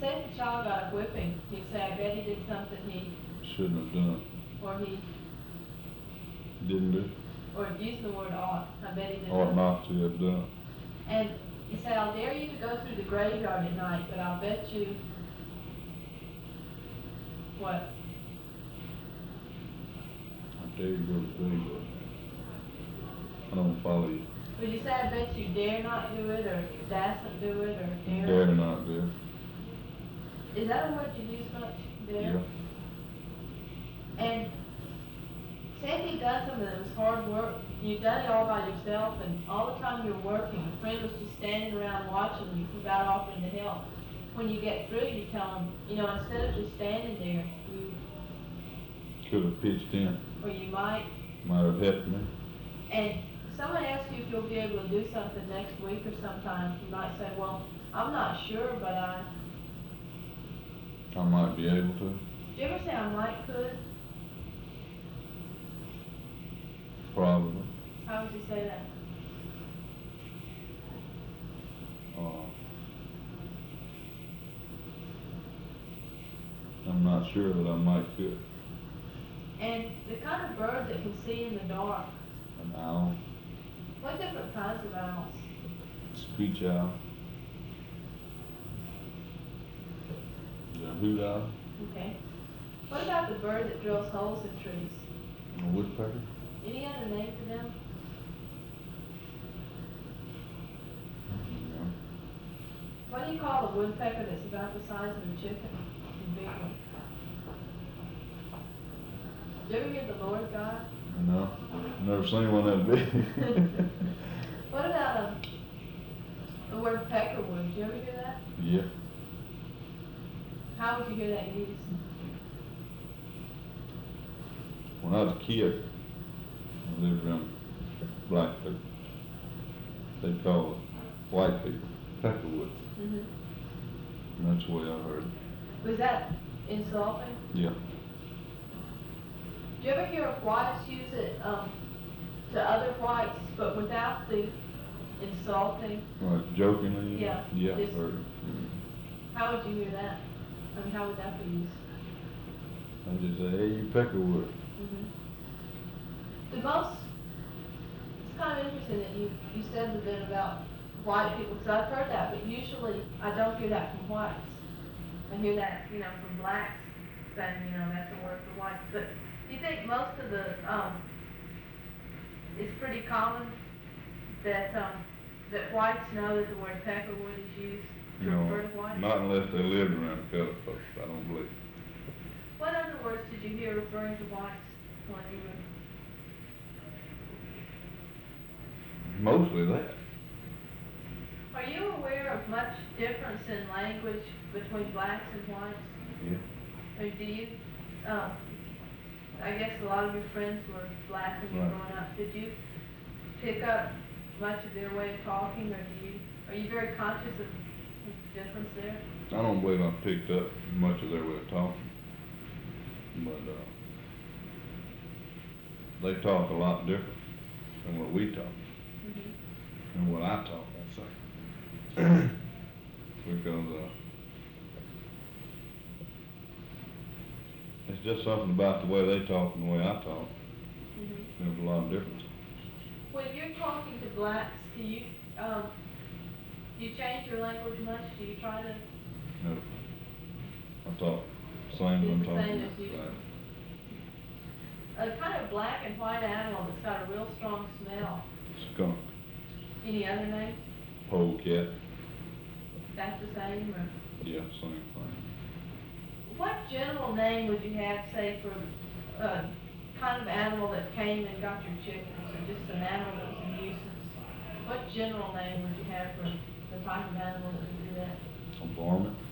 say if the child got a whipping, he'd say, I bet he did something he, Shouldn't have done. or he, Didn't do. or use the word ought, I bet he did Ought not. not to have done. And you say, I'll dare you to go through the graveyard at night, but I'll bet you, what? I dare you to go to sleep. I don't follow you. Would you say, I bet you dare not do it, or dasn't do it, or dare? Dare not do it. Is that a word you use much, dare? Yeah. And say if you'd done something that was hard work, you'd done it all by yourself, and all the time you were working, a friend was just standing around watching you without offering to help. When you get through, you tell them, you know, instead of just standing there, you, Could have pitched in. or you might, Might have helped me. and someone asks you if you'll be able to do something next week or sometime, you might say, well, I'm not sure, but I might be able to. do you ever say I might could? Probably. How would you say that? I'm not sure, but I might could. And the kind of bird that can see in the dark, An owl. what different kinds of owls? Screech owl. The hoot owl. Okay. What about the bird that drills holes in trees? A woodpecker. Any other name for them? Yeah. What do you call a woodpecker that's about the size of a chicken? A big one. Did you ever hear the Lord God? No. Never seen one that big. What about the word peckerwood? Did you ever hear that? Yeah. How would you hear that used? When I was a kid, I lived around black people. They call it white people peckerwood. Mm-hmm. And that's the way I heard it. Was that insulting? Yeah. Do you ever hear of whites use it to other whites, but without the insulting? Like jokingly? Yeah. Yeah, I Just- heard it. How would you hear that? I mean, how would that be used? I just say, hey, you peckerwood. The most, it's kind of interesting that you said the bit about white people, because I've heard that, but usually I don't hear that from whites. I hear that, you know, from blacks saying, you know, that's a word for whites. But do you think most of the, it's pretty common that, that whites know that the word peckerwood is used to refer to whites? Not unless they lived around the colored folks, I don't believe. What other words did you hear referring to whites when you were? Mostly that. Are you aware of much difference in language between blacks and whites? Yeah. Or do you, I guess a lot of your friends were black when you were Right. growing up. Did you pick up much of their way of talking, or are you very conscious of the difference there? I don't believe I picked up much of their way of talking. But, they talk a lot different than what we talk. Mm-hmm. And what I talk, I say. Because, it's just something about the way they talk and the way I talk. Mm-hmm. There's a lot of difference. When you're talking to blacks, do you change your language much? Do you try to? No. I talk same as I'm It's the talking. same as you. A kind of black and white animal that's got a real strong smell. Skunk, Any other names? polecat, That's the same, or? yeah, same thing. What general name would you have, say, for a kind of animal that came and got your chickens, or just an animal that was a nuisance? What general name would you have for the type of animal that would do that? A varmint.